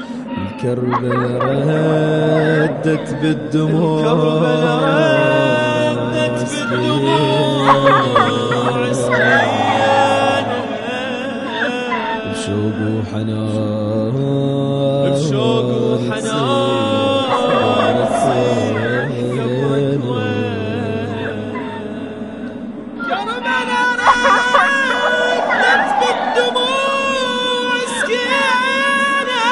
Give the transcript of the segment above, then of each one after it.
الكربلاء ردت بالدموع بشوق وحنان بشوق وحنان كربلاء ردت بالدموع سكينة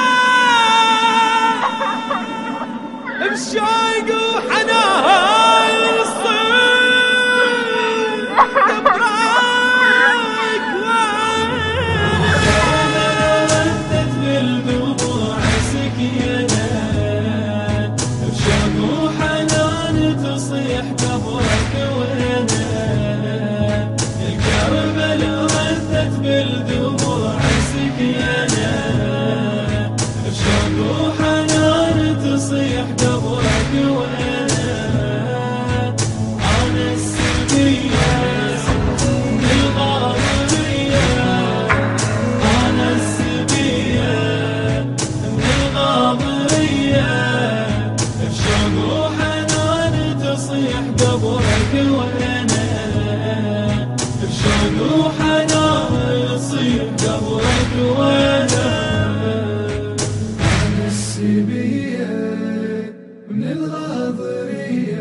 بشوق وحنان الصيف دمعك ردت بالدموع سكينة بشوق وحنان تصيح قبرك وينه الكربلاء ردت بالدموع سكينة بشوق وحنان تصيح قبرك وينه أنا السبية من الغاضرية أنا السبية من الغاضرية بشوق وحنان تصيح قبرك وينه بشوق وحنان يصيح قبرك وينه أنا السبية من الغاضرية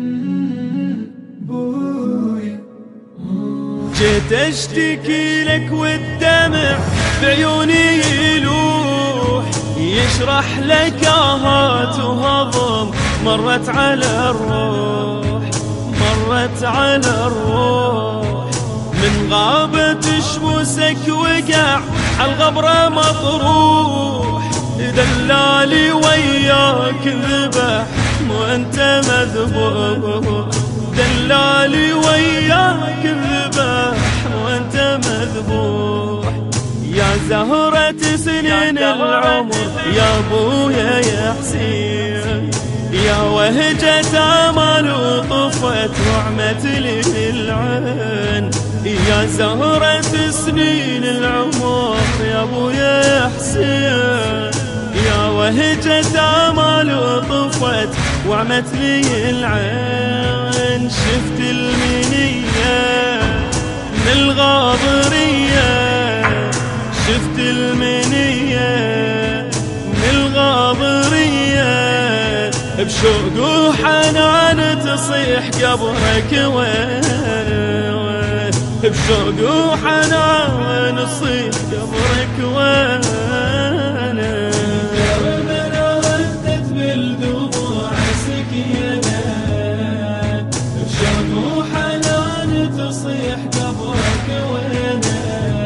بويا جيت اشتكي لك والدمع بعيوني يلوح يشرح لك آهات وهضم مرت على الروح مرت على الروح من غابة شموسك وقع عالغبرة مطروح دلالي وياك ذبح وانت مذبوح دلالي وياك ذبح وانت مذبوح يا زهرة سنين العمر يا ابويا يا حسين يا وهجة امل وطفت وعمت لي العين يا زهرة سنين العمر يا ابويا يا حسين يا وهجة امل وطفت وعمت لي العين شفت المنية من الغاضرية شفت المنية من الغاضرية بشوق وحنان تصيح قبرك وين بشوق وحنان تصيح قبرك وين كربلاء ردت بالدموع سكينة بشوق وحنان تصيح قبرك وينه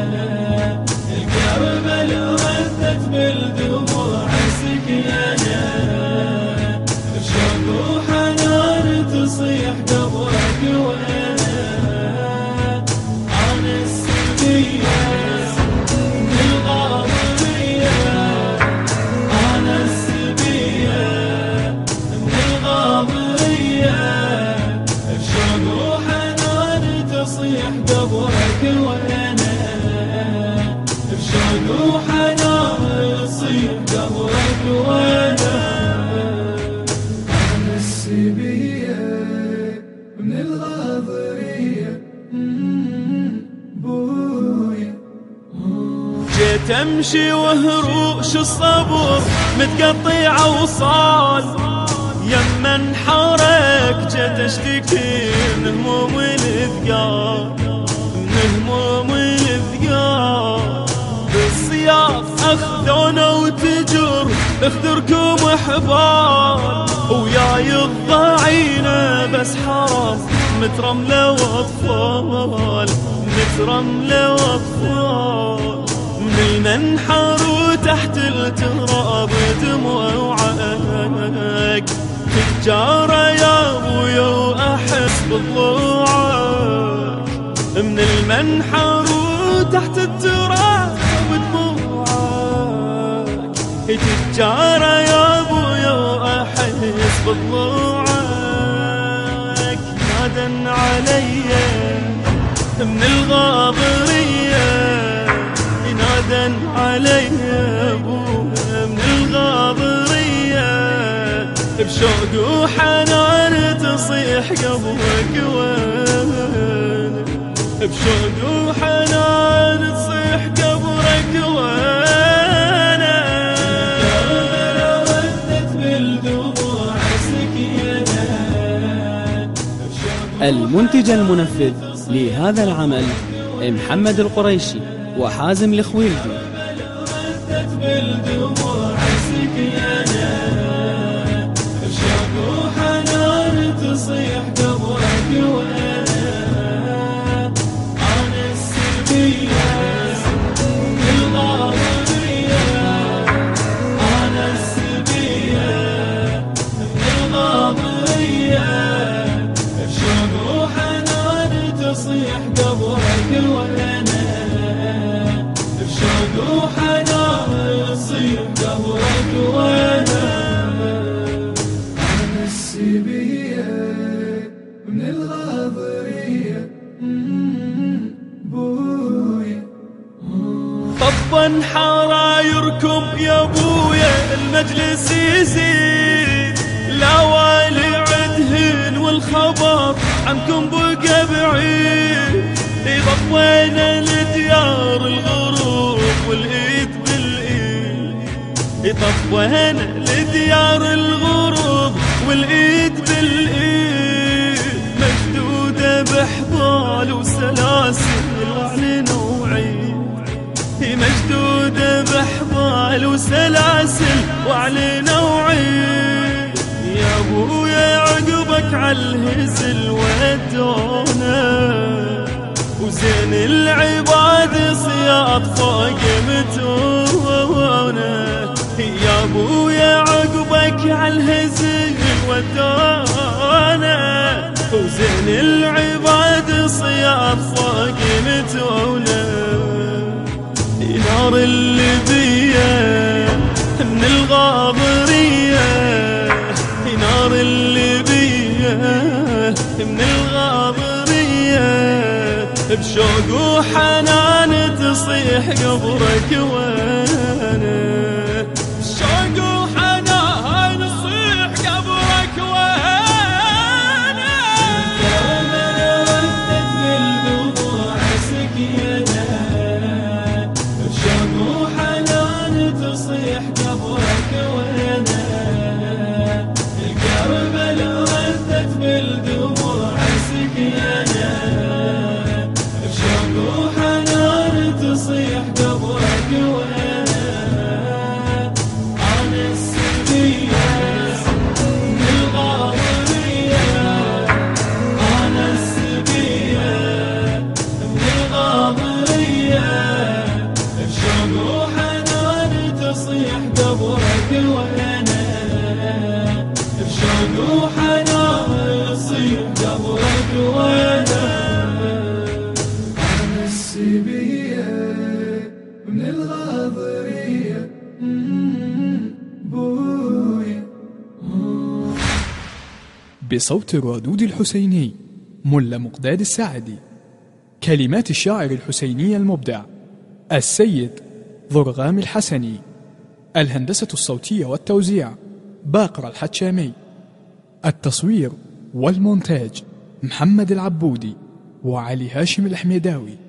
الكربلاء ردت بالدموع سكينة بشوق وحنان تصيح قبرك وينه أنا السبية من الغاضرية أنا السبية من الغاضرية بشوق وحنان تصيح قبرك وينه بشوق وحنان يصيح قبرك وينه أنا السبية من الغاضرية بويا جيت امشي وهروش الصبر متقطع وصال يما انحرك جيت اشتكي من هموم الثقال من هموم الثقال بالصياف اخذونا وتجر اخذركم حبال وياي الضاعينه بس حرام مترمله واطفال مترمله واطفال من المنحر وتحت التراب دموع وعاك تجارة يا ابويا واحس بضلوعك من المنحر وتحت التراب دموعك تجارة يا ابويا واحس بضلوعك نادن عليا من الغاضرية نادن علي ابوها من الغاضرية بشوق وحنان تصيح قبرك وانا، بشوق وحنان تصيح قبرك وانا. كربلاء ردت بالدموع سكينة. المنتج المنفذ لهذا العمل محمد القريشي وحازم الخويلدي. ردت بالدموع سكينة. بشوق وحنان تصيح قبرك وانا. أنا السلبية الغاضبية، أنا السلبية الغاضبية. بشوق وحنان تصيح قبرك وانا. بشوق وحنان تصيح قبرك وانا. أنا السلبية من الغاضبية بويا. طبا حرايركم يا ابويا المجلس يزيد، لا والي عدهن والخبر عنكم بقى بعيد. طبينا لديار الغروب والايد بالايد، طبينا لديار الغروب والايد بالايد. مشدودة بحبال وسلاسل وعلينا وعيد، مشدودة بحبال وسلاسل وعلينا وعيد. يا ابويا عقبك عالهزل ودونا، وزين العباد صياط فوق متونا. يا ابويا عقبك عالهزل ودونا، وزين العباد صياط فوق متونا. نار الليبية من الغاضرية، نار الليبية من الغاضرية. بشوق وحنان تصيح قبرك وانا، بشوق وحنان تصيح قبرك وانا. كربلاء ردت بالدموع سكينة. بشوق وحنان تصيح قبرك وانا. كربلاء ردت بالدموع سكينة. بشوق وحنان تصيح قبرك وانا. أنا السلبية الغاضبية، أنا السلبية الغاضبية. بشوق وحنان تصيح قبرك وانا. بشوق وحنان تصيح قبرك وانا. أنا السلبية من الغاضبية بويا. بصوت الردود الحسيني ملا مقداد الساعدي. كلمات الشاعر الحسيني المبدع السيد ضرغام الحسني. الهندسة الصوتية والتوزيع باقر الحتشامي. التصوير والمونتاج محمد العبودي وعلي هاشم الحميداوي.